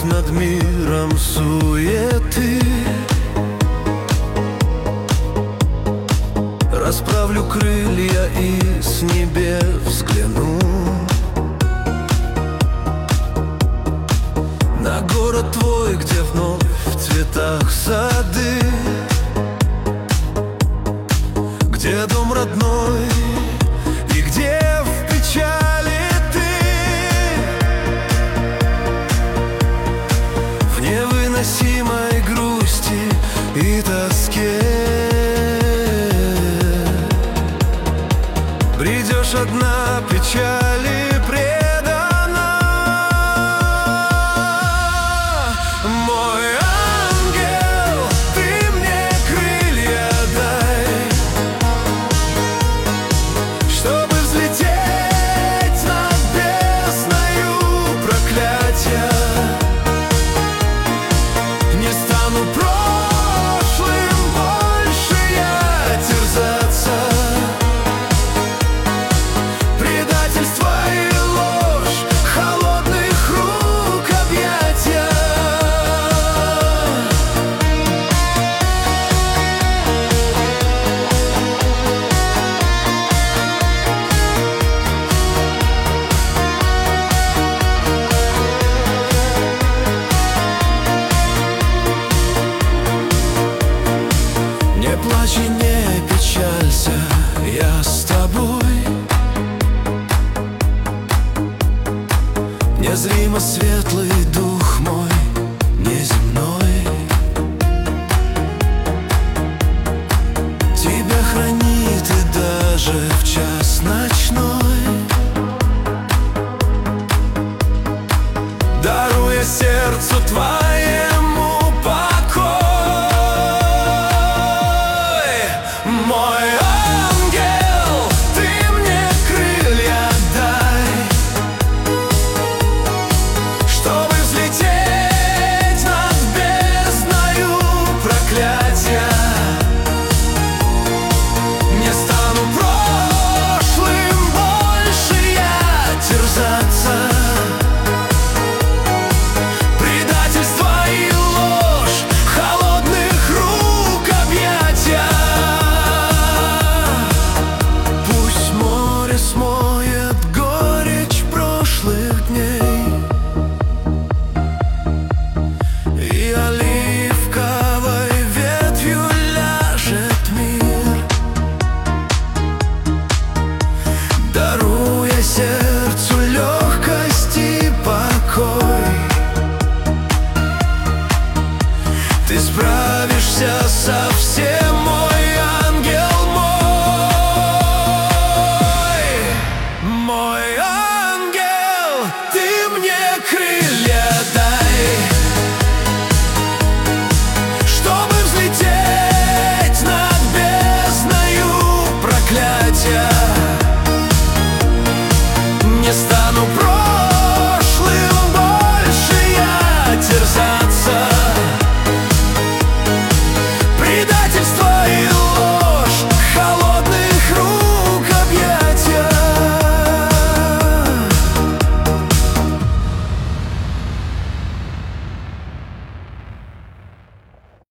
над миром суеты. Расправлю крылья и с небес взгляну на город твой, где вновь в цветах сады, где дом родной и где в печали ты, в невыносимой грусти и тоске. Бредешь одна, печали предана. Мой ангел, ты мне крылья дай, чтобы взлететь над бездною проклятия. Не стану прошлым больше я терзаться. Предательство и ложь, холодных рук объятия. Не плачь и не печалься, я с тобой. Незримо светлый дух мой, неземной, тебя хранит и даже в час ночной, даруя сердцу твоему покой. Мой ангел, ты мне крылья дай, чтобы взлететь над бездною проклятия. Не стану прошлым больше я терзаться. Предательство и ложь, холодных рук объятия. Пусть море смоет горечь прошлых дней, и оливковой ветвью ляжет мир, даруя сердцу легкость и покой. Ты справишься со всем, мой ангел мой. Мой